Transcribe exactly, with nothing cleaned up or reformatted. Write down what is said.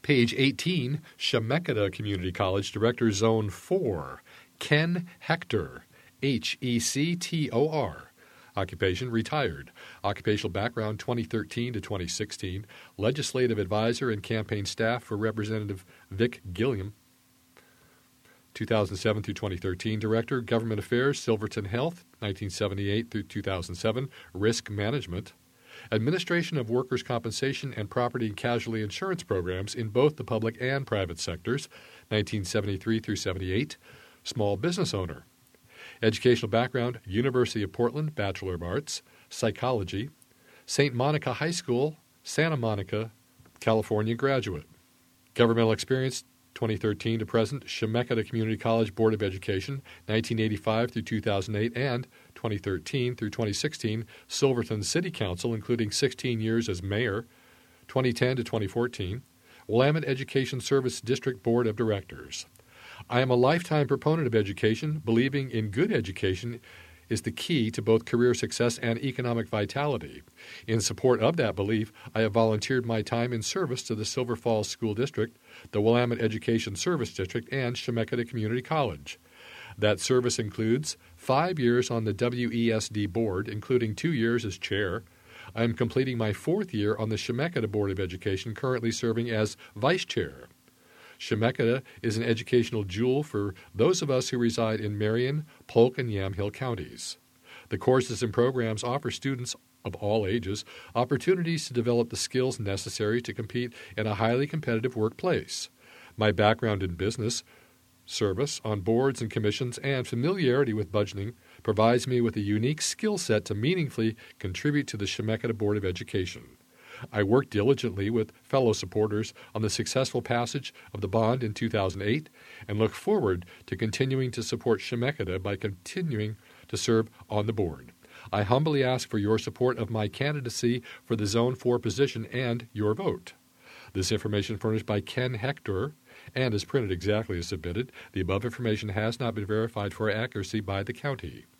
Page eighteen, Chemeketa Community College Director, Zone four, Ken Hector, H E C T O R. Occupation, retired. Occupational background, twenty thirteen to twenty sixteen. Legislative advisor and campaign staff for Representative Vic Gilliam. two thousand seven through twenty thirteen. Director, Government Affairs, Silverton Health, nineteen seventy-eight through two thousand seven. Risk Management. Administration of workers' compensation and property and casualty insurance programs in both the public and private sectors, nineteen seventy-three through seventy-eight. Small business owner. Educational background, University of Portland, Bachelor of Arts, Psychology, Saint Monica High School, Santa Monica, California graduate. Governmental experience, twenty thirteen to present, Chemeketa Community College Board of Education, nineteen eighty-five through two thousand eight, and twenty thirteen through twenty sixteen, Silverton City Council, including sixteen years as mayor, twenty ten to twenty fourteen, Willamette Education Service District Board of Directors. I am a lifetime proponent of education, believing in good education is the key to both career success and economic vitality. In support of that belief, I have volunteered my time in service to the Silver Falls School District, the Willamette Education Service District, and Chemeketa Community College. That service includes five years on the W E S D board, including two years as chair. I am completing my fourth year on the Chemeketa Board of Education, currently serving as vice chair. Chemeketa is an educational jewel for those of us who reside in Marion, Polk, and Yamhill counties. The courses and programs offer students of all ages opportunities to develop the skills necessary to compete in a highly competitive workplace. My background in business, service on boards and commissions, and familiarity with budgeting provides me with a unique skill set to meaningfully contribute to the Chemeketa Board of Education. I worked diligently with fellow supporters on the successful passage of the bond in two thousand eight and look forward to continuing to support Chemeketa by continuing to serve on the board. I humbly ask for your support of my candidacy for the Zone four position and your vote. This information furnished by Ken Hector and is printed exactly as submitted. The above information has not been verified for accuracy by the county.